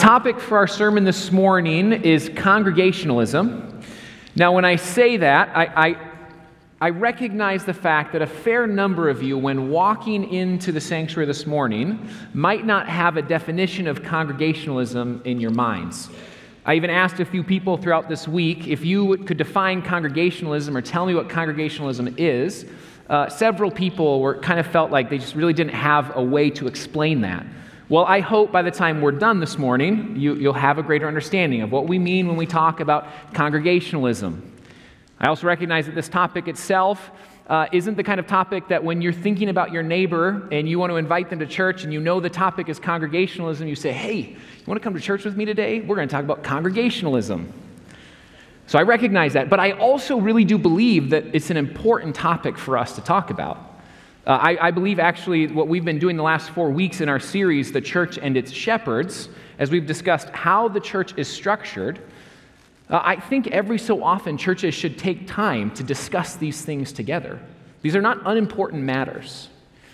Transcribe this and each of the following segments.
topic for our sermon this morning is congregationalism. Now, when I say that, I recognize the fact that a fair number of you, when walking into the sanctuary this morning, might not have a definition of congregationalism in your minds. I even asked a few people throughout this week if you could define congregationalism or tell me what congregationalism is. Several people kind of felt like they just really didn't have a way to explain that. Well, I hope by the time we're done this morning, you'll have a greater understanding of what we mean when we talk about congregationalism. I also recognize that this topic itself isn't the kind of topic that when you're thinking about your neighbor and you want to invite them to church and you know the topic is congregationalism, you say, hey, you want to come to church with me today? We're going to talk about congregationalism. So I recognize that, but I also really do believe that it's an important topic for us to talk about. I believe actually what we've been doing the last 4 weeks in our series, The Church and Its Shepherds, as we've discussed how the church is structured, I think every so often churches should take time to discuss these things together. These are not unimportant matters.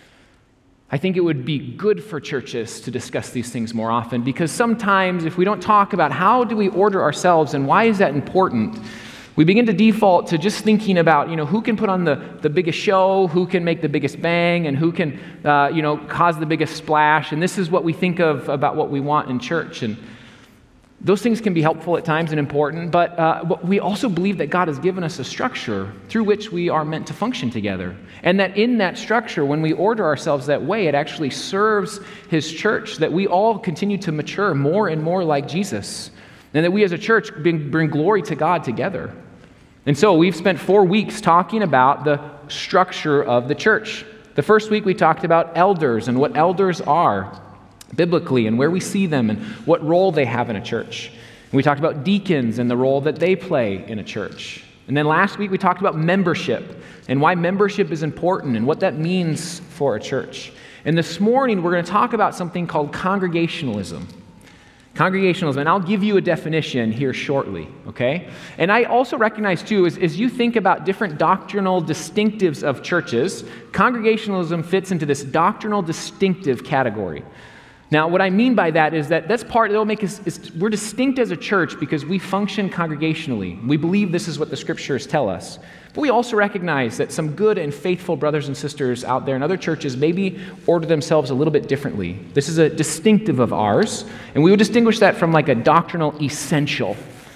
I think it would be good for churches to discuss these things more often because sometimes if we don't talk about how do we order ourselves and why is that important, we begin to default to just thinking about, who can put on the biggest show, who can make the biggest bang, and who can, cause the biggest splash. And this is what we think of about what we want in church. And those things can be helpful at times and important, but we also believe that God has given us a structure through which we are meant to function together. And that in that structure, when we order ourselves that way, it actually serves His church, that we all continue to mature more and more like Jesus. And that we as a church bring glory to God together. And so we've spent 4 weeks talking about the structure of the church. The first week we talked about elders and what elders are biblically and where we see them and what role they have in a church. And we talked about deacons and the role that they play in a church. And then last week we talked about membership and why membership is important and what that means for a church. And this morning we're going to talk about something called congregationalism. Congregationalism, and I'll give you a definition here shortly, okay? And I also recognize, too, as you think about different doctrinal distinctives of churches, congregationalism fits into this doctrinal distinctive category. Now, what I mean by that is that's part that'll make us, we're distinct as a church because we function congregationally. We believe this is what the scriptures tell us. But we also recognize that some good and faithful brothers and sisters out there in other churches maybe order themselves a little bit differently. This is a distinctive of ours, and we would distinguish that from like a doctrinal essential.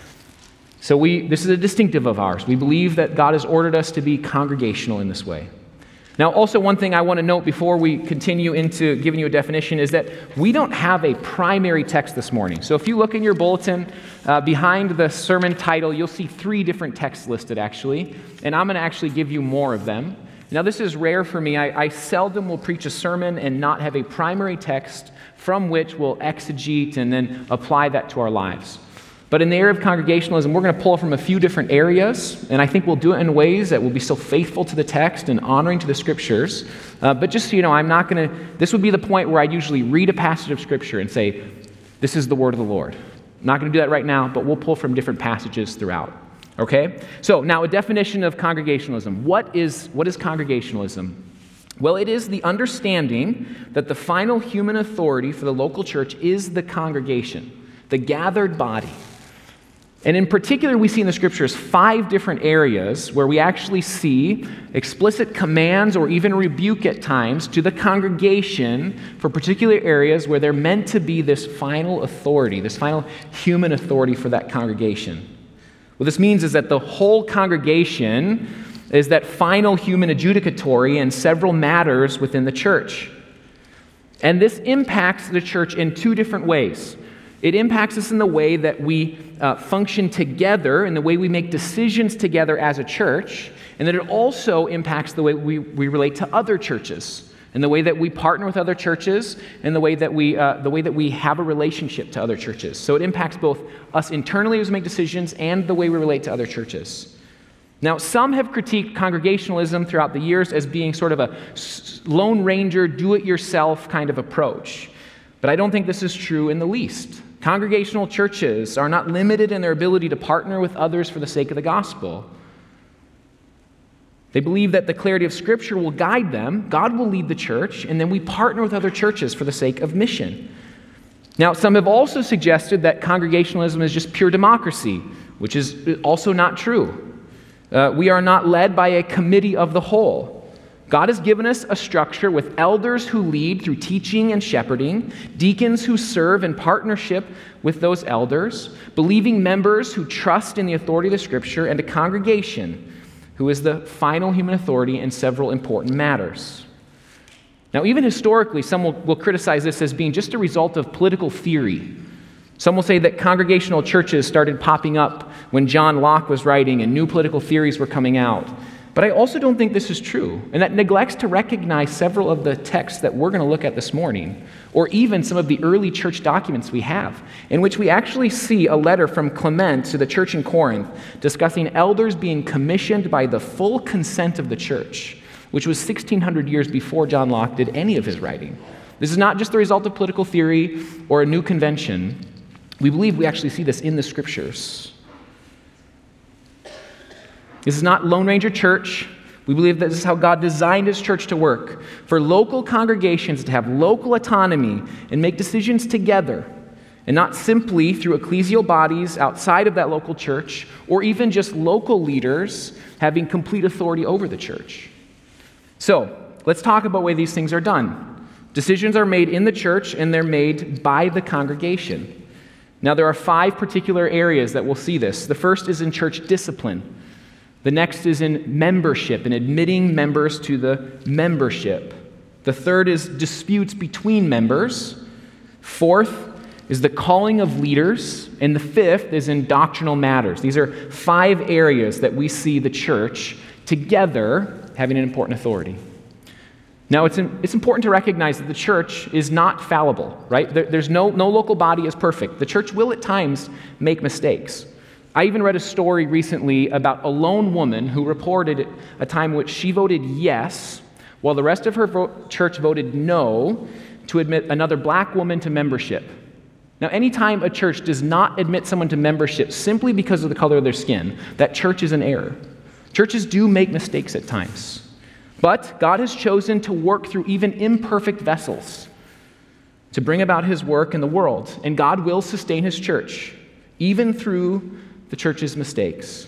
So this is a distinctive of ours. We believe that God has ordered us to be congregational in this way. Now, also one thing I want to note before we continue into giving you a definition is that we don't have a primary text this morning. So if you look in your bulletin, behind the sermon title, you'll see 3 different texts listed, actually, and I'm going to actually give you more of them. Now, this is rare for me. I seldom will preach a sermon and not have a primary text from which we'll exegete and then apply that to our lives. But in the area of congregationalism, we're going to pull from a few different areas, and I think we'll do it in ways that will be so faithful to the text and honoring to the scriptures. But just so you know, this would be the point where I usually read a passage of scripture and say, this is the word of the Lord. I'm not going to do that right now, but we'll pull from different passages throughout. Okay? So now a definition of congregationalism. What is congregationalism? Well, it is the understanding that the final human authority for the local church is the congregation, the gathered body. And in particular, we see in the scriptures 5 different areas where we actually see explicit commands or even rebuke at times to the congregation for particular areas where they're meant to be this final authority, this final human authority for that congregation. What this means is that the whole congregation is that final human adjudicatory in several matters within the church. And this impacts the church in 2 different ways. It impacts us in the way that we function together, in the way we make decisions together as a church, and then it also impacts the way we relate to other churches, and the way that we partner with other churches, and the way that we have a relationship to other churches. So it impacts both us internally as we make decisions and the way we relate to other churches. Now, some have critiqued congregationalism throughout the years as being sort of a Lone Ranger, do-it-yourself kind of approach. But I don't think this is true in the least. Congregational churches are not limited in their ability to partner with others for the sake of the gospel. They believe that the clarity of Scripture will guide them, God will lead the church, and then we partner with other churches for the sake of mission. Now, some have also suggested that congregationalism is just pure democracy, which is also not true. We are not led by a committee of the whole. God has given us a structure with elders who lead through teaching and shepherding, deacons who serve in partnership with those elders, believing members who trust in the authority of the Scripture, and a congregation who is the final human authority in several important matters. Now, even historically, some will criticize this as being just a result of political theory. Some will say that congregational churches started popping up when John Locke was writing and new political theories were coming out. But I also don't think this is true, and that neglects to recognize several of the texts that we're going to look at this morning, or even some of the early church documents we have, in which we actually see a letter from Clement to the church in Corinth discussing elders being commissioned by the full consent of the church, which was 1,600 years before John Locke did any of his writing. This is not just the result of political theory or a new convention. We believe we actually see this in the Scriptures. This is not Lone Ranger Church. We believe that this is how God designed His church to work, for local congregations to have local autonomy and make decisions together, and not simply through ecclesial bodies outside of that local church, or even just local leaders having complete authority over the church. So, let's talk about the way these things are done. Decisions are made in the church, and they're made by the congregation. Now, there are 5 particular areas that we'll see this. The first is in church discipline. The next is in membership and admitting members to the membership. The third is disputes between members. Fourth is the calling of leaders. And the fifth is in doctrinal matters. These are 5 areas that we see the church together having an important authority. Now, it's important to recognize that the church is not fallible, right? There's no local body is perfect. The church will at times make mistakes. I even read a story recently about a lone woman who reported a time in which she voted yes, while the rest of her church voted no to admit another black woman to membership. Now, anytime a church does not admit someone to membership simply because of the color of their skin, that church is in error. Churches do make mistakes at times. But God has chosen to work through even imperfect vessels to bring about His work in the world. And God will sustain His church, even through the church's mistakes.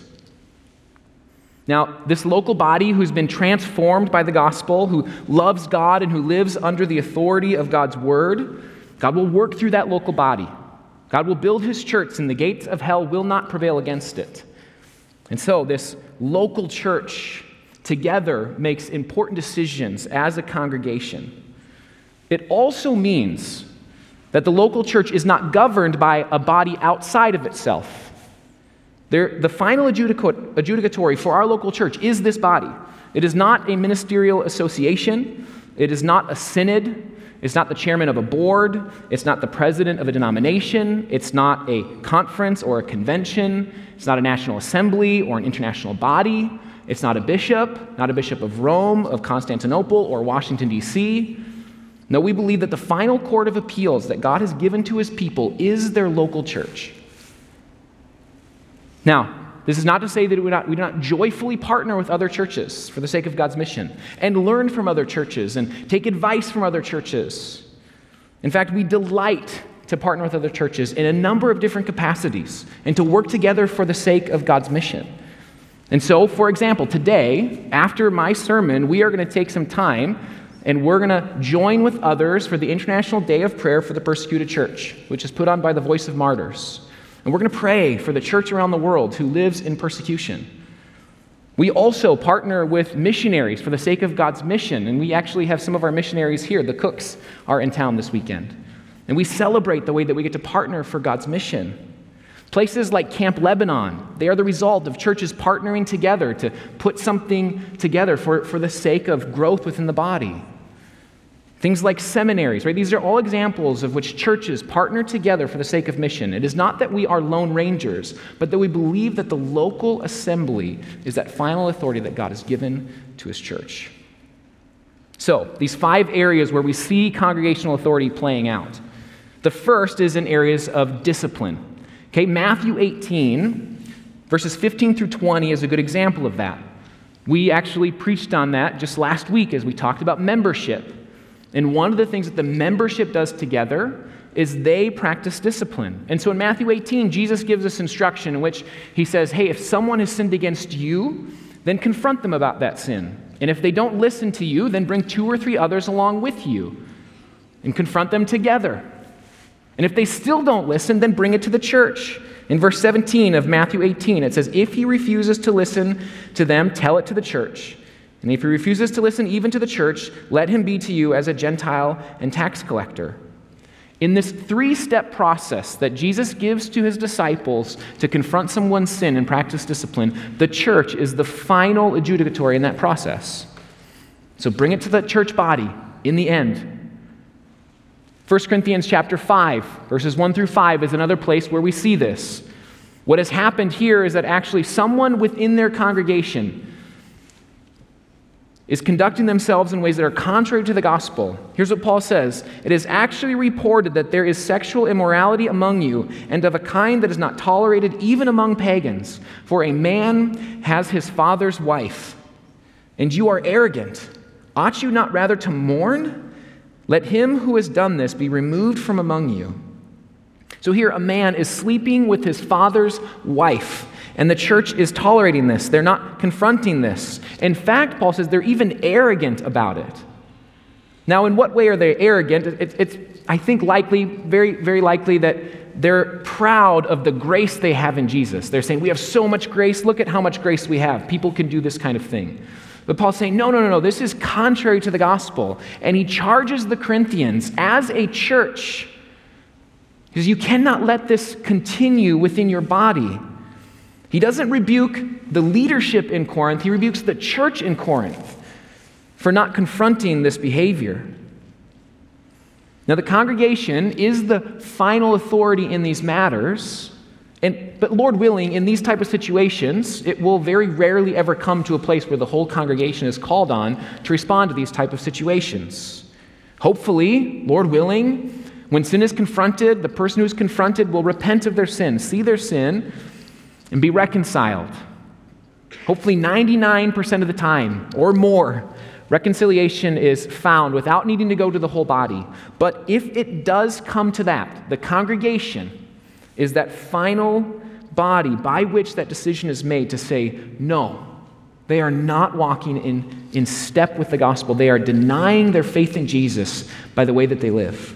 Now, this local body who's been transformed by the gospel, who loves God and who lives under the authority of God's word, God will work through that local body. God will build His church, and the gates of hell will not prevail against it. And so this local church together makes important decisions as a congregation. It also means that the local church is not governed by a body outside of itself. The final adjudicatory for our local church is this body. It is not a ministerial association. It is not a synod. It's not the chairman of a board. It's not the president of a denomination. It's not a conference or a convention. It's not a national assembly or an international body. It's not a bishop of Rome, of Constantinople, or Washington, D.C. No, we believe that the final court of appeals that God has given to His people is their local church. Now, this is not to say that we do not joyfully partner with other churches for the sake of God's mission and learn from other churches and take advice from other churches. In fact, we delight to partner with other churches in a number of different capacities and to work together for the sake of God's mission. And so, for example, today, after my sermon, we are going to take some time and we're going to join with others for the International Day of Prayer for the Persecuted Church, which is put on by the Voice of Martyrs. And we're going to pray for the church around the world who lives in persecution. We also partner with missionaries for the sake of God's mission, and we actually have some of our missionaries here. The Cooks are in town this weekend. And we celebrate the way that we get to partner for God's mission. Places like Camp Lebanon, they are the result of churches partnering together to put something together for the sake of growth within the body. Things like seminaries, right? These are all examples of which churches partner together for the sake of mission. It is not that we are lone rangers, but that we believe that the local assembly is that final authority that God has given to His church. So, these 5 areas where we see congregational authority playing out. The first is in areas of discipline. Okay, Matthew 18, verses 15 through 20 is a good example of that. We actually preached on that just last week as we talked about membership. And one of the things that the membership does together is they practice discipline. And so in Matthew 18, Jesus gives us instruction in which he says, hey, if someone has sinned against you, then confront them about that sin. And if they don't listen to you, then bring 2 or 3 others along with you and confront them together. And if they still don't listen, then bring it to the church. In verse 17 of Matthew 18, it says, if he refuses to listen to them, tell it to the church. And if he refuses to listen even to the church, let him be to you as a Gentile and tax collector. In this 3-step process that Jesus gives to his disciples to confront someone's sin and practice discipline, the church is the final adjudicatory in that process. So bring it to the church body in the end. 1 Corinthians chapter 5, verses 1 through 5 is another place where we see this. What has happened here is that actually someone within their congregation is conducting themselves in ways that are contrary to the gospel. Here's what Paul says. It is actually reported that there is sexual immorality among you, and of a kind that is not tolerated even among pagans. For a man has his father's wife, and you are arrogant. Ought you not rather to mourn? Let him who has done this be removed from among you. So here a man is sleeping with his father's wife. And the church is tolerating this. They're not confronting this. In fact, Paul says they're even arrogant about it. Now, in what way are they arrogant? It's I think, likely, very, very likely that they're proud of the grace they have in Jesus. They're saying, we have so much grace. Look at how much grace we have. People can do this kind of thing. But Paul's saying, no. This is contrary to the gospel. And he charges the Corinthians as a church. Because you cannot let this continue within your body. He doesn't rebuke the leadership in Corinth. He rebukes the church in Corinth for not confronting this behavior. Now, the congregation is the final authority in these matters, but Lord willing, in these type of situations, it will very rarely ever come to a place where the whole congregation is called on to respond to these type of situations. Hopefully, Lord willing, when sin is confronted, the person who is confronted will repent of their sin, see their sin, and be reconciled. Hopefully 99% of the time or more, reconciliation is found without needing to go to the whole body. But if it does come to that, the congregation is that final body by which that decision is made to say, no, they are not walking in step with the gospel. They are denying their faith in Jesus by the way that they live.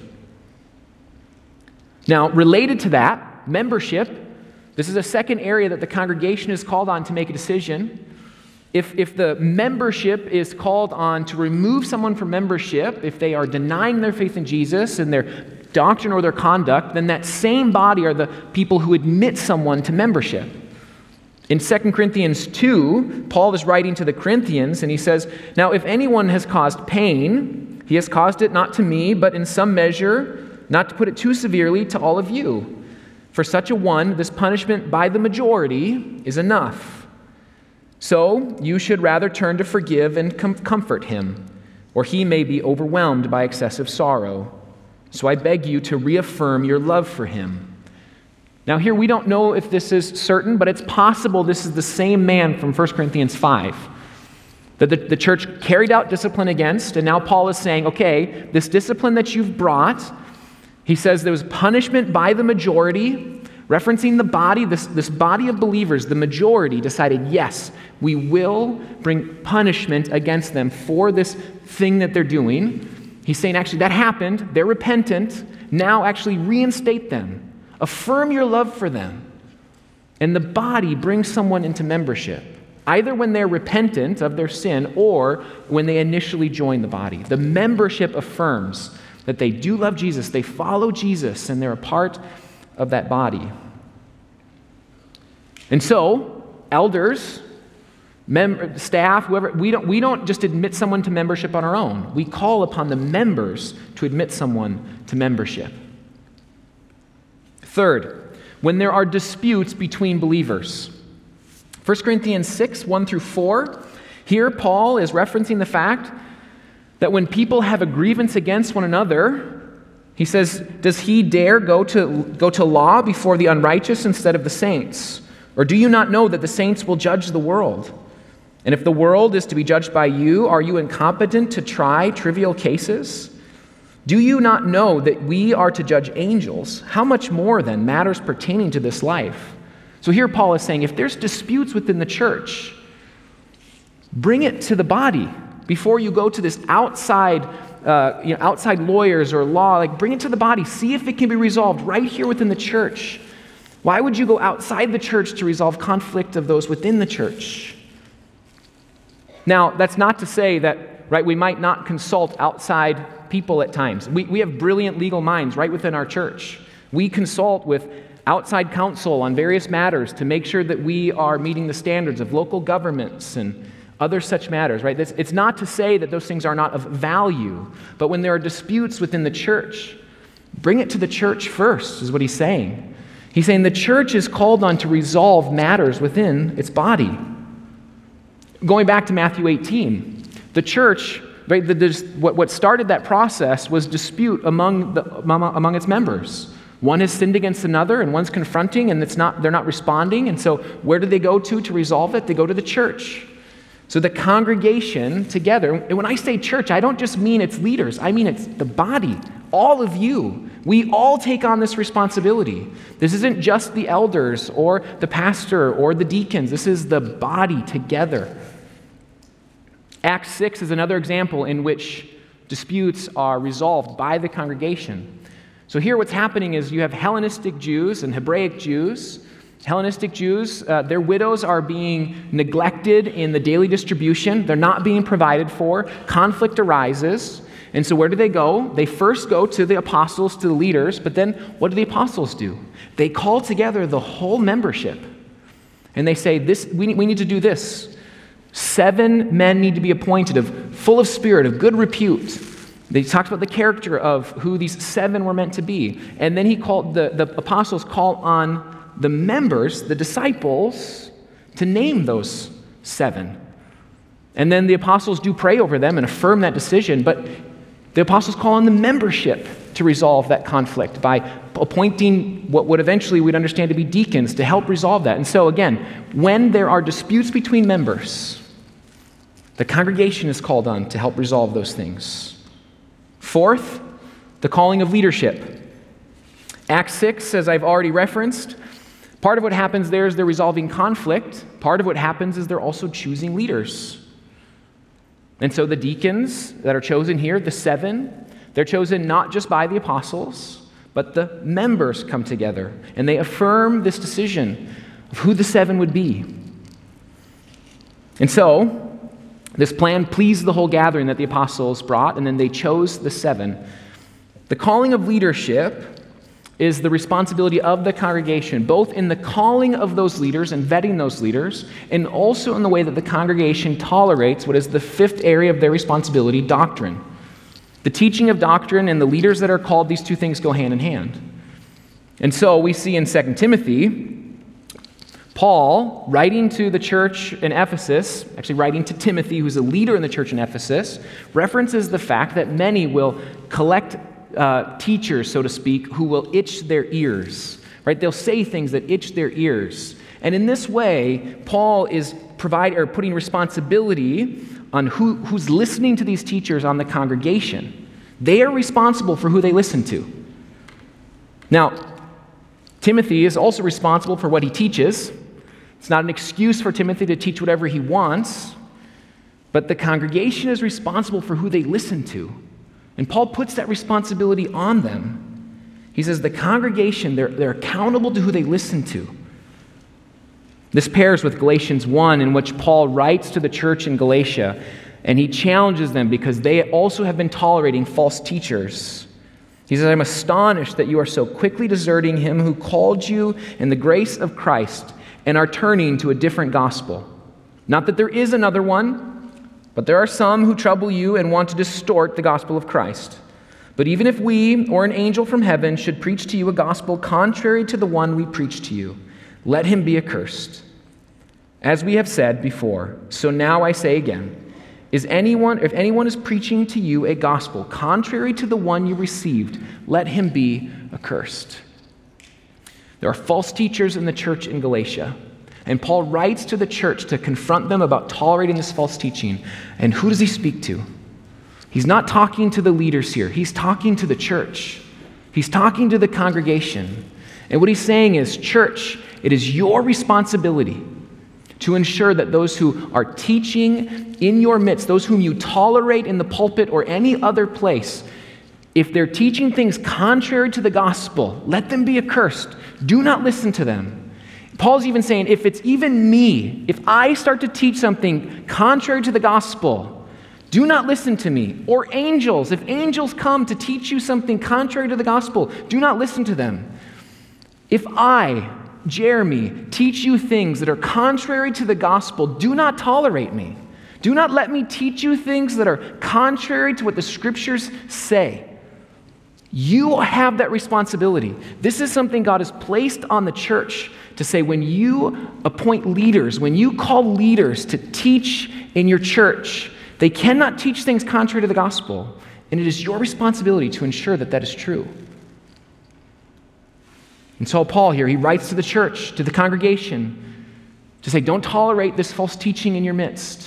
Now, related to that, membership. This is a second area that the congregation is called on to make a decision. If the membership is called on to remove someone from membership, if they are denying their faith in Jesus and their doctrine or their conduct, then that same body are the people who admit someone to membership. In 2 Corinthians 2, Paul is writing to the Corinthians, and he says, now if anyone has caused pain, he has caused it not to me, but in some measure, not to put it too severely, to all of you. For such a one, this punishment by the majority is enough. So you should rather turn to forgive and comfort him, or he may be overwhelmed by excessive sorrow. So I beg you to reaffirm your love for him. Now here we don't know if this is certain, but it's possible this is the same man from 1 Corinthians 5 that the church carried out discipline against, and now Paul is saying, okay, this discipline that you've brought, he says there was punishment by the majority, referencing the body, this body of believers. The majority decided, yes, we will bring punishment against them for this thing that they're doing. He's saying, actually, that happened. They're repentant. Now actually reinstate them. Affirm your love for them. And the body brings someone into membership, either when they're repentant of their sin or when they initially join the body. The membership affirms that they do love Jesus, they follow Jesus, and they're a part of that body. And so, elders, staff, whoever, we don't just admit someone to membership on our own. We call upon the members to admit someone to membership. Third, when there are disputes between believers. 1 Corinthians 6, 1 through 4, here Paul is referencing the fact that when people have a grievance against one another, he says, does he dare go to law before the unrighteous instead of the saints? Or do you not know that the saints will judge the world? And if the world is to be judged by you, are you incompetent to try trivial cases? Do you not know that we are to judge angels? How much more, then, matters pertaining to this life? So here Paul is saying, if there's disputes within the church, bring it to the body before you go to this outside lawyers or law. Bring it to the body. See if it can be resolved right here within the church. Why would you go outside the church to resolve conflict of those within the church? Now, that's not to say that, we might not consult outside people at times. We have brilliant legal minds right within our church. We consult with outside counsel on various matters to make sure that we are meeting the standards of local governments and other such matters, right? It's not to say that those things are not of value, but when there are disputes within the church, bring it to the church first, is what he's saying. He's saying the church is called on to resolve matters within its body. Going back to Matthew 18, the church, right, what started that process was dispute among its members. One has sinned against another, and one's confronting, and they're not responding. And so where do they go to resolve it? They go to the church. So the congregation together, and when I say church, I don't just mean its leaders. I mean it's the body, all of you. We all take on this responsibility. This isn't just the elders or the pastor or the deacons. This is the body together. Acts 6 is another example in which disputes are resolved by the congregation. So here what's happening is you have Hellenistic Jews and Hebraic Jews. Hellenistic Jews, their widows are being neglected in the daily distribution. They're not being provided for. Conflict arises. And so where do they go? They first go to the apostles, to the leaders, but then what do the apostles do? They call together the whole membership. And they say, we need to do this. 7 men need to be appointed, full of spirit, of good repute. He talks about the character of who these 7 were meant to be. And then the apostles call on the members, the disciples, to name those 7. And then the apostles do pray over them and affirm that decision, but the apostles call on the membership to resolve that conflict by appointing what would eventually we'd understand to be deacons to help resolve that. And so again, when there are disputes between members, the congregation is called on to help resolve those things. Fourth, the calling of leadership. Acts 6, as I've already referenced, part of what happens there is they're resolving conflict. Part of what happens is they're also choosing leaders. And so the deacons that are chosen here, the 7, they're chosen not just by the apostles, but the members come together and they affirm this decision of who the 7 would be. And so this plan pleased the whole gathering that the apostles brought, and then they chose the 7. The calling of leadership is the responsibility of the congregation, both in the calling of those leaders and vetting those leaders, and also in the way that the congregation tolerates what is the 5th area of their responsibility, doctrine. The teaching of doctrine and the leaders that are called, these two things go hand in hand. And so we see in 2 Timothy, Paul, writing to the church in Ephesus, actually writing to Timothy, who's a leader in the church in Ephesus, references the fact that many will collect teachers, so to speak, who will itch their ears, right? They'll say things that itch their ears. And in this way, Paul is putting responsibility on who's listening to these teachers on the congregation. They are responsible for who they listen to. Now, Timothy is also responsible for what he teaches. It's not an excuse for Timothy to teach whatever he wants, but the congregation is responsible for who they listen to. And Paul puts that responsibility on them. He says the congregation, they're accountable to who they listen to. This pairs with Galatians 1, in which Paul writes to the church in Galatia, and he challenges them because they also have been tolerating false teachers. He says, I'm astonished that you are so quickly deserting him who called you in the grace of Christ and are turning to a different gospel. Not that there is another one, but there are some who trouble you and want to distort the gospel of Christ. But even if we or an angel from heaven should preach to you a gospel contrary to the one we preach to you, let him be accursed. As we have said before, so now I say again, if anyone is preaching to you a gospel contrary to the one you received, let him be accursed. There are false teachers in the church in Galatia, and Paul writes to the church to confront them about tolerating this false teaching. And who does he speak to? He's not talking to the leaders here. He's talking to the church. He's talking to the congregation. And what he's saying is, church, it is your responsibility to ensure that those who are teaching in your midst, those whom you tolerate in the pulpit or any other place, if they're teaching things contrary to the gospel, let them be accursed. Do not listen to them. Paul's even saying, if it's even me, if I start to teach something contrary to the gospel, do not listen to me. Or angels, if angels come to teach you something contrary to the gospel, do not listen to them. If I, Jeremy, teach you things that are contrary to the gospel, do not tolerate me. Do not let me teach you things that are contrary to what the scriptures say. You have that responsibility. This is something God has placed on the church to say, when you appoint leaders, when you call leaders to teach in your church, they cannot teach things contrary to the gospel, and it is your responsibility to ensure that that is true. And so Paul here, he writes to the church, to the congregation, to say, don't tolerate this false teaching in your midst.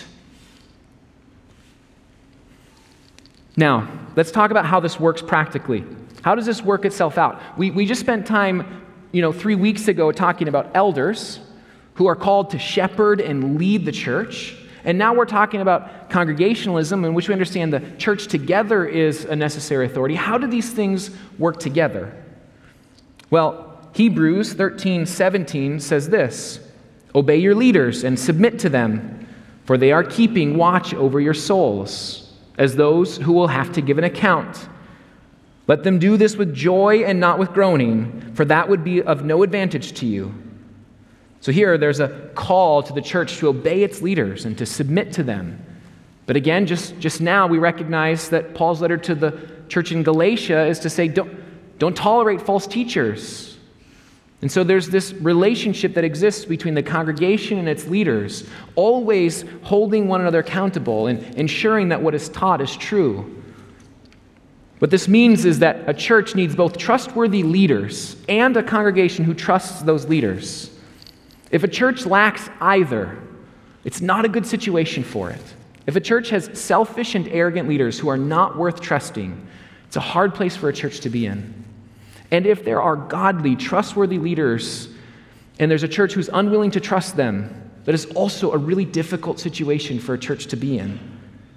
Now, let's talk about how this works practically. How does this work itself out? We just spent time, 3 weeks ago talking about elders who are called to shepherd and lead the church. And now we're talking about congregationalism, in which we understand the church together is a necessary authority. How do these things work together? Well, Hebrews 13:17 says this, "Obey your leaders and submit to them, for they are keeping watch over your souls, as those who will have to give an account. Let them do this with joy and not with groaning, for that would be of no advantage to you." So here, there's a call to the church to obey its leaders and to submit to them. But again, just now, we recognize that Paul's letter to the church in Galatia is to say, don't tolerate false teachers. And so there's this relationship that exists between the congregation and its leaders, always holding one another accountable and ensuring that what is taught is true. What this means is that a church needs both trustworthy leaders and a congregation who trusts those leaders. If a church lacks either, it's not a good situation for it. If a church has selfish and arrogant leaders who are not worth trusting, it's a hard place for a church to be in. And if there are godly, trustworthy leaders, and there's a church who's unwilling to trust them, that is also a really difficult situation for a church to be in.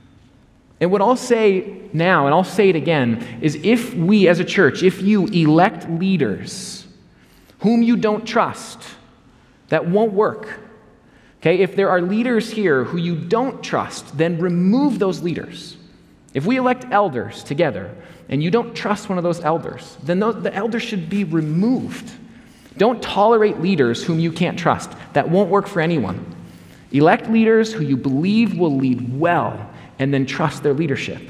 And what I'll say now, and I'll say it again, is if we as a church, if you elect leaders whom you don't trust, that won't work. Okay, if there are leaders here who you don't trust, then remove those leaders. If we elect elders together, and you don't trust one of those elders, then the elders should be removed. Don't tolerate leaders whom you can't trust. That won't work for anyone. Elect leaders who you believe will lead well, and then trust their leadership.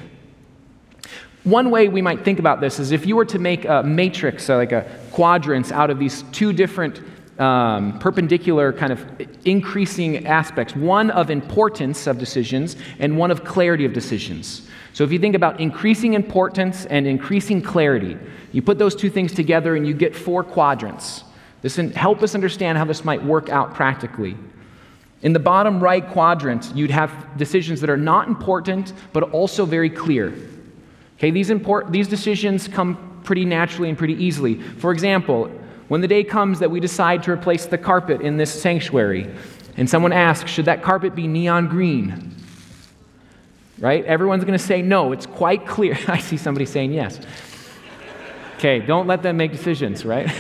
One way we might think about this is if you were to make a matrix, like a quadrants out of these two different perpendicular kind of increasing aspects, one of importance of decisions and one of clarity of decisions. So if you think about increasing importance and increasing clarity, you put those two things together and you get 4 quadrants. This can help us understand how this might work out practically. In the bottom right quadrant, you'd have decisions that are not important, but also very clear. Okay, these decisions come pretty naturally and pretty easily. For example, when the day comes that we decide to replace the carpet in this sanctuary, and someone asks, should that carpet be neon green? Right? Everyone's going to say no. It's quite clear. I see somebody saying yes. Okay, don't let them make decisions, right?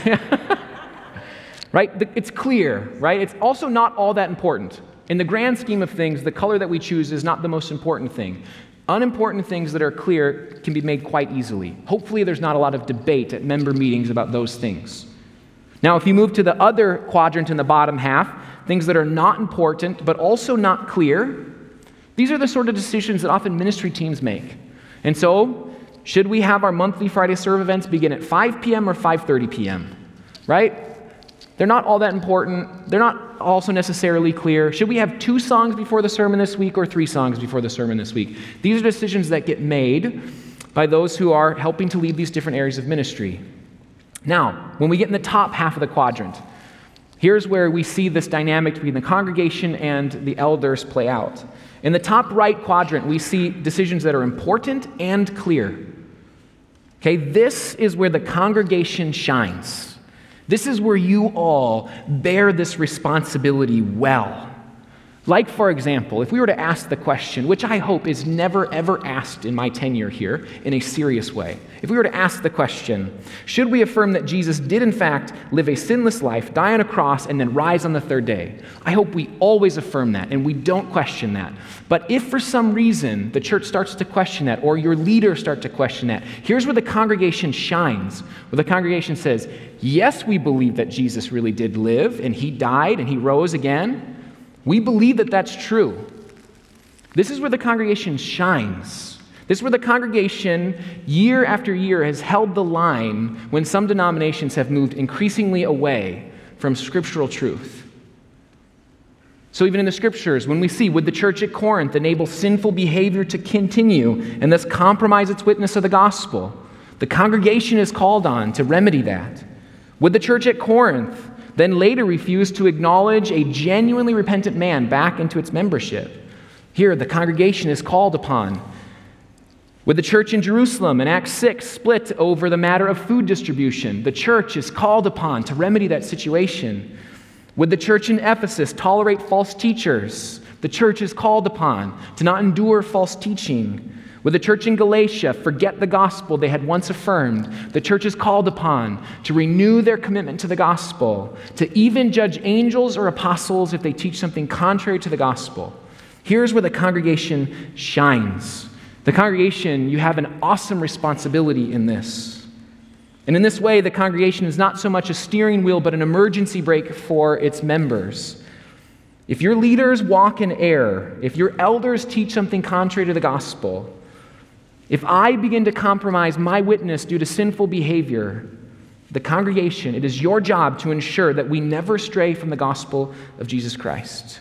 Right? It's clear, right? It's also not all that important. In the grand scheme of things, the color that we choose is not the most important thing. Unimportant things that are clear can be made quite easily. Hopefully, there's not a lot of debate at member meetings about those things. Now, if you move to the other quadrant in the bottom half, things that are not important but also not clear, these are the sort of decisions that often ministry teams make. And so, should we have our monthly Friday Serve events begin at 5 p.m. or 5:30 p.m., right? They're not all that important. They're not also necessarily clear. Should we have 2 songs before the sermon this week or 3 songs before the sermon this week? These are decisions that get made by those who are helping to lead these different areas of ministry. Now, when we get in the top half of the quadrant, Here's where we see this dynamic between the congregation and the elders play out. In the top right quadrant, we see decisions that are important and clear. Okay, this is where the congregation shines. This is where you all bear this responsibility well. Like, for example, if we were to ask the question, which I hope is never ever asked in my tenure here in a serious way, if we were to ask the question, should we affirm that Jesus did in fact live a sinless life, die on a cross, and then rise on the third day? I hope we always affirm that and we don't question that. But if for some reason the church starts to question that, or your leaders start to question that, here's where the congregation shines, where the congregation says, yes, we believe that Jesus really did live and he died and he rose again. We believe that that's true. This is where the congregation shines. This is where the congregation, year after year, has held the line when some denominations have moved increasingly away from scriptural truth. So even in the scriptures, when we see, would the church at Corinth enable sinful behavior to continue and thus compromise its witness of the gospel? The congregation is called on to remedy that. Would the church at Corinth then later refuse to acknowledge a genuinely repentant man back into its membership? Here, the congregation is called upon. Would the church in Jerusalem in Acts 6 split over the matter of food distribution? The church is called upon to remedy that situation. Would the church in Ephesus tolerate false teachers? The church is called upon to not endure false teaching. Would the church in Galatia forget the gospel they had once affirmed? The church is called upon to renew their commitment to the gospel, to even judge angels or apostles if they teach something contrary to the gospel. Here's where the congregation shines. The congregation, you have an awesome responsibility in this. And in this way, the congregation is not so much a steering wheel, but an emergency brake for its members. If your leaders walk in error, if your elders teach something contrary to the gospel, if I begin to compromise my witness due to sinful behavior, the congregation, it is your job to ensure that we never stray from the gospel of Jesus Christ.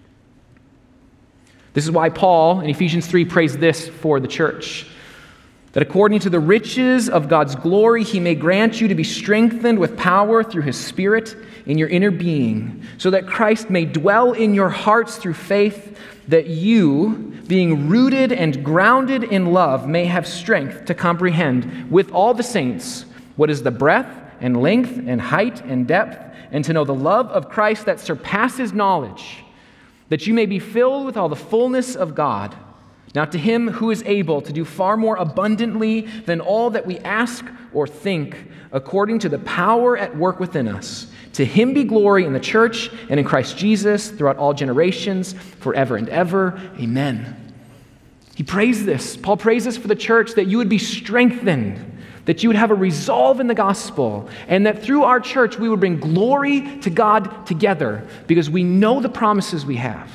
This is why Paul in Ephesians 3 prays this for the church, that according to the riches of God's glory, he may grant you to be strengthened with power through his Spirit in your inner being, so that Christ may dwell in your hearts through faith, that you, being rooted and grounded in love, may have strength to comprehend with all the saints what is the breadth and length and height and depth, and to know the love of Christ that surpasses knowledge, that you may be filled with all the fullness of God. Now to him who is able to do far more abundantly than all that we ask or think, according to the power at work within us, to him be glory in the church and in Christ Jesus throughout all generations, forever and ever. Amen. He prays this. Paul prays this for the church, that you would be strengthened, that you would have a resolve in the gospel, and that through our church we would bring glory to God together, because we know the promises we have.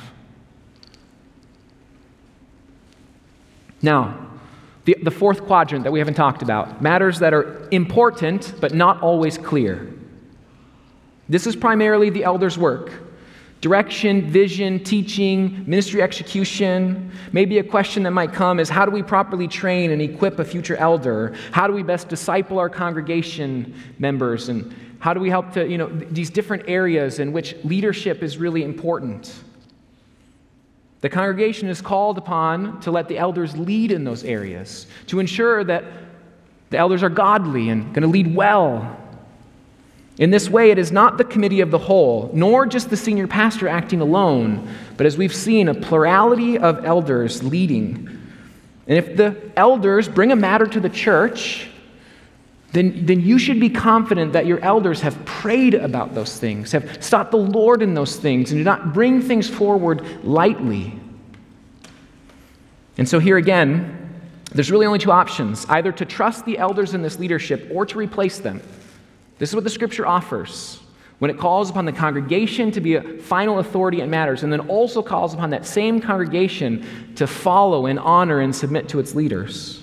Now, the fourth quadrant that we haven't talked about, matters that are important but not always clear. This is primarily the elders' work. Direction, vision, teaching, ministry execution. Maybe a question that might come is, how do we properly train and equip a future elder? How do we best disciple our congregation members? And how do we help to, these different areas in which leadership is really important? The congregation is called upon to let the elders lead in those areas, to ensure that the elders are godly and going to lead well. In this way, it is not the committee of the whole, nor just the senior pastor acting alone, but as we've seen, a plurality of elders leading. And if the elders bring a matter to the church, then you should be confident that your elders have prayed about those things, have sought the Lord in those things, and do not bring things forward lightly. And so here again, there's really only two options, either to trust the elders in this leadership or to replace them. This is what the Scripture offers when it calls upon the congregation to be a final authority in matters, and then also calls upon that same congregation to follow and honor and submit to its leaders.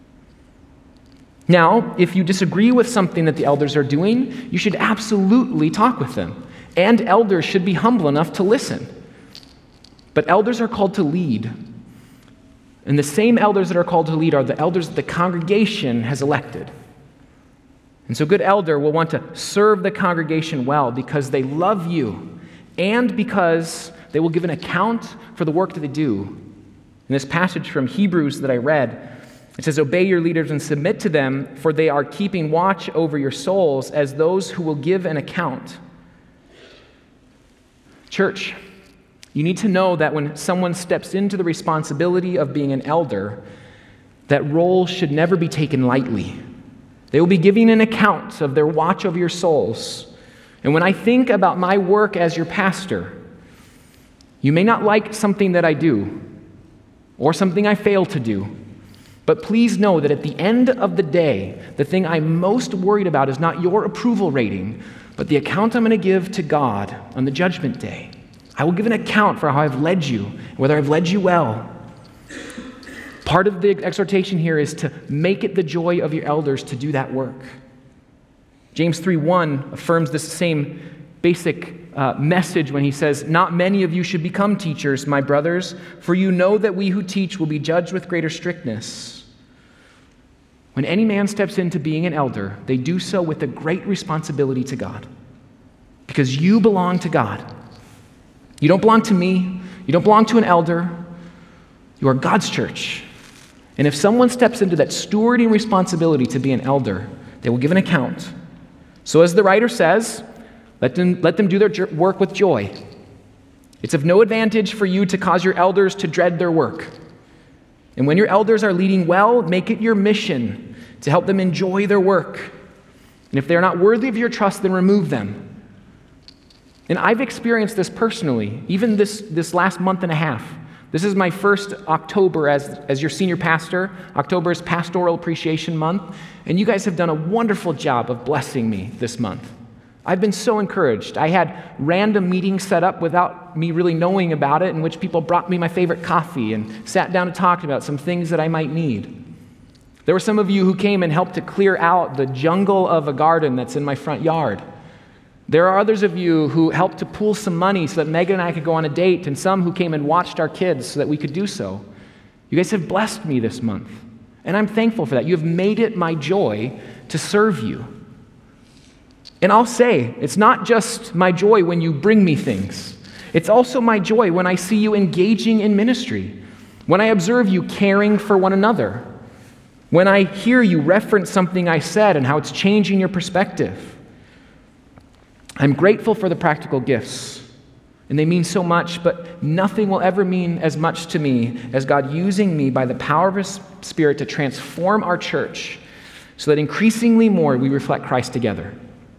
Now, if you disagree with something that the elders are doing, you should absolutely talk with them, and elders should be humble enough to listen. But elders are called to lead, and the same elders that are called to lead are the elders that the congregation has elected. And so a good elder will want to serve the congregation well because they love you and because they will give an account for the work that they do. In this passage from Hebrews that I read, it says, "Obey your leaders and submit to them, for they are keeping watch over your souls as those who will give an account." Church, you need to know that when someone steps into the responsibility of being an elder, that role should never be taken lightly. They will be giving an account of their watch over your souls. And when I think about my work as your pastor, you may not like something that I do or something I fail to do, but please know that at the end of the day, the thing I'm most worried about is not your approval rating, but the account I'm going to give to God on the judgment day. I will give an account for how I've led you, whether I've led you well. Part of the exhortation here is to make it the joy of your elders to do that work. James 3:1 affirms this same basic message when he says, "Not many of you should become teachers, my brothers, for you know that we who teach will be judged with greater strictness." When any man steps into being an elder, they do so with a great responsibility to God, because you belong to God. You don't belong to me. You don't belong to an elder. You are God's church. And if someone steps into that stewarding responsibility to be an elder, they will give an account. So as the writer says, let them do their work with joy. It's of no advantage for you to cause your elders to dread their work. And when your elders are leading well, make it your mission to help them enjoy their work. And if they're not worthy of your trust, then remove them. And I've experienced this personally, even this last month and a half. This is my first October as your senior pastor. October is Pastoral Appreciation Month, and you guys have done a wonderful job of blessing me this month. I've been so encouraged. I had random meetings set up without me really knowing about it, in which people brought me my favorite coffee and sat down and talked about some things that I might need. There were some of you who came and helped to clear out the jungle of a garden that's in my front yard. There are others of you who helped to pool some money so that Megan and I could go on a date, and some who came and watched our kids so that we could do so. You guys have blessed me this month, and I'm thankful for that. You have made it my joy to serve you. And I'll say, it's not just my joy when you bring me things. It's also my joy when I see you engaging in ministry, when I observe you caring for one another, when I hear you reference something I said and how it's changing your perspective. I'm grateful for the practical gifts, and they mean so much, but nothing will ever mean as much to me as God using me by the power of His Spirit to transform our church so that increasingly more we reflect Christ together.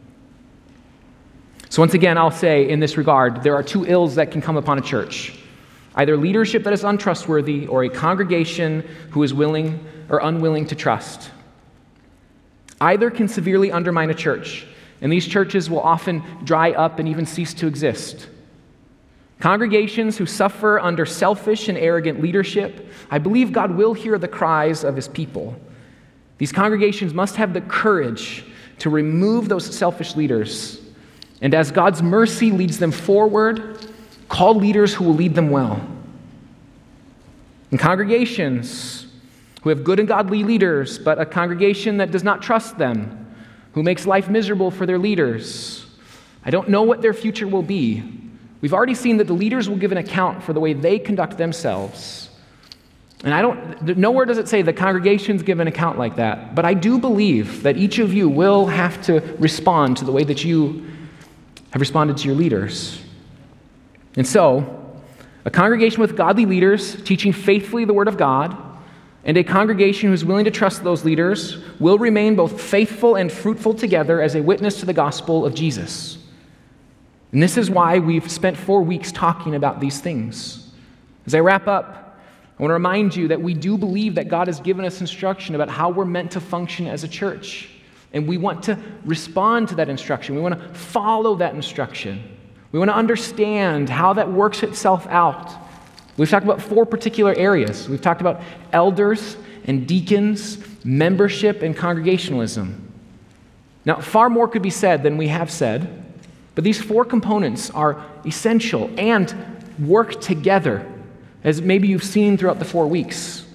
So once again, I'll say in this regard, there are two ills that can come upon a church. Either leadership that is untrustworthy or a congregation who is willing or unwilling to trust. Either can severely undermine a church, and these churches will often dry up and even cease to exist. Congregations who suffer under selfish and arrogant leadership, I believe God will hear the cries of His people. These congregations must have the courage to remove those selfish leaders, and as God's mercy leads them forward, call leaders who will lead them well. And congregations who have good and godly leaders, but a congregation that does not trust them, who makes life miserable for their leaders. I don't know what their future will be. We've already seen that the leaders will give an account for the way they conduct themselves. And nowhere does it say the congregations give an account like that, but I do believe that each of you will have to respond to the way that you have responded to your leaders. And so, a congregation with godly leaders teaching faithfully the Word of God, and a congregation who is willing to trust those leaders will remain both faithful and fruitful together as a witness to the gospel of Jesus. And this is why we've spent 4 weeks talking about these things. As I wrap up, I want to remind you that we do believe that God has given us instruction about how we're meant to function as a church. And we want to respond to that instruction. We want to follow that instruction. We want to understand how that works itself out. We've talked about 4 particular areas. We've talked about elders and deacons, membership, and congregationalism. Now, far more could be said than we have said, but these 4 components are essential and work together, as maybe you've seen throughout the 4 weeks.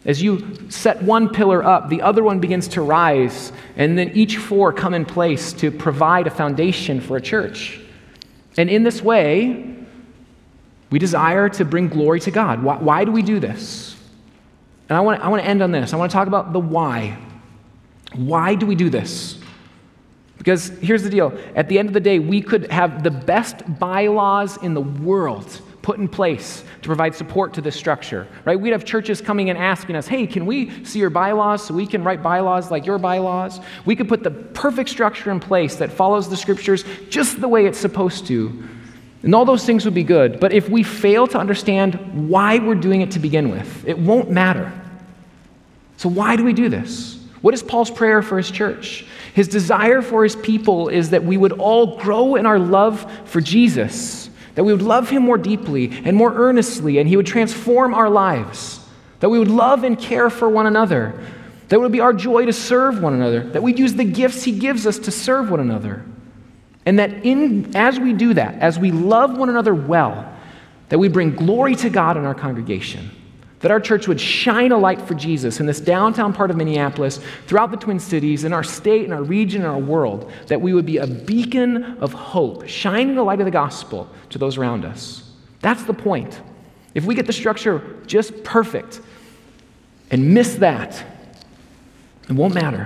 As you set one pillar up, the other one begins to rise, and then each four come in place to provide a foundation for a church. And in this way, we desire to bring glory to God. Why do we do this? And I want to end on this. I want to talk about the why. Why do we do this? Because here's the deal. At the end of the day, we could have the best bylaws in the world put in place to provide support to this structure, right? We'd have churches coming and asking us, hey, can we see your bylaws so we can write bylaws like your bylaws? We could put the perfect structure in place that follows the scriptures just the way it's supposed to. And all those things would be good. But if we fail to understand why we're doing it to begin with, it won't matter. So why do we do this? What is Paul's prayer for his church? His desire for his people is that we would all grow in our love for Jesus, that we would love him more deeply and more earnestly, and he would transform our lives, that we would love and care for one another, that it would be our joy to serve one another, that we'd use the gifts he gives us to serve one another, and that as we do that, as we love one another well, that we bring glory to God in our congregation, that our church would shine a light for Jesus in this downtown part of Minneapolis, throughout the Twin Cities, in our state, in our region, in our world, that we would be a beacon of hope, shining the light of the gospel to those around us. That's the point. If we get the structure just perfect and miss that, it won't matter.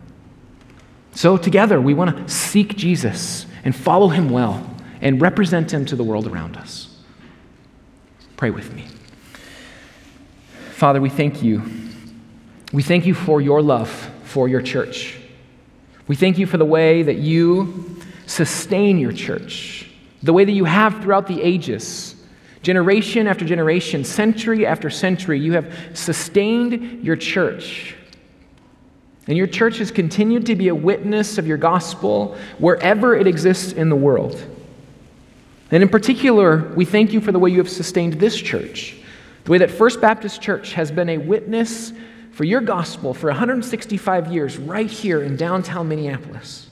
So together, we want to seek Jesus and follow him well and represent him to the world around us. Pray with me. Father, we thank you. We thank you for your love for your church. We thank you for the way that you sustain your church, the way that you have throughout the ages, generation after generation, century after century, you have sustained your church. And your church has continued to be a witness of your gospel wherever it exists in the world. And in particular, we thank you for the way you have sustained this church, the way that First Baptist Church has been a witness for your gospel for 165 years right here in downtown Minneapolis.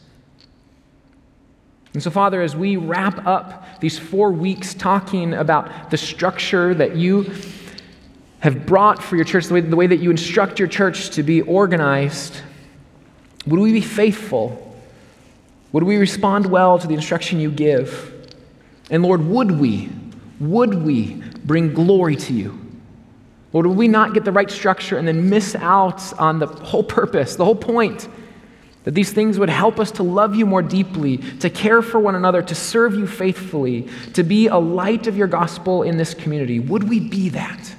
And so, Father, as we wrap up these 4 weeks talking about the structure that you have brought for your church, the way that you instruct your church to be organized, would we be faithful? Would we respond well to the instruction you give? And Lord, would we bring glory to you? Lord, would we not get the right structure and then miss out on the whole purpose, the whole point, that these things would help us to love you more deeply, to care for one another, to serve you faithfully, to be a light of your gospel in this community? Would we be that?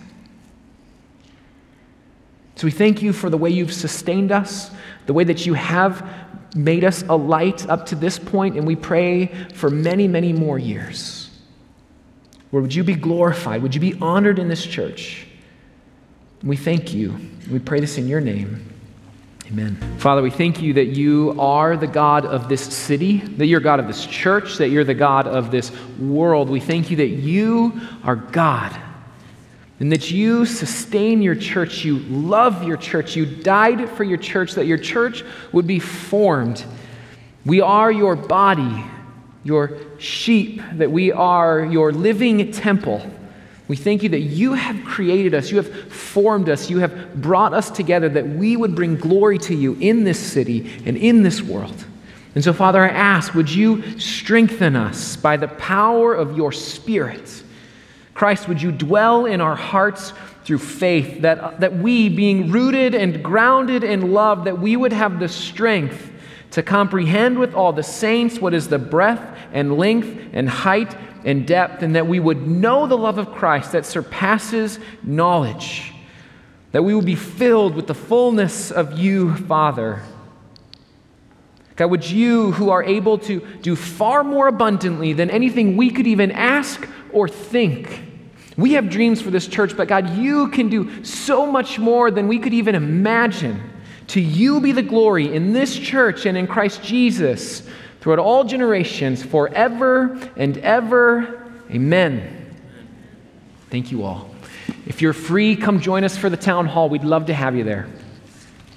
So we thank you for the way you've sustained us, the way that you have made us a light up to this point, and we pray for many, many more years. Lord, would you be glorified? Would you be honored in this church? We thank you. We pray this in your name. Amen. Father, we thank you that you are the God of this city, that you're God of this church, that you're the God of this world. We thank you that you are God and that you sustain your church, you love your church, you died for your church, that your church would be formed. We are your body, your sheep, that we are your living temple. We thank you that you have created us, you have formed us, you have brought us together, that we would bring glory to you in this city and in this world. And so, Father, I ask, would you strengthen us by the power of your Spirit? Christ, would you dwell in our hearts through faith, that we, being rooted and grounded in love, that we would have the strength to comprehend with all the saints what is the breadth and length and height and depth, and that we would know the love of Christ that surpasses knowledge, that we would be filled with the fullness of you, Father. God, would you, who are able to do far more abundantly than anything we could even ask or think. We have dreams for this church, but God, you can do so much more than we could even imagine. To you be the glory in this church and in Christ Jesus throughout all generations, forever and ever. Amen. Thank you all. If you're free, come join us for the town hall. We'd love to have you there.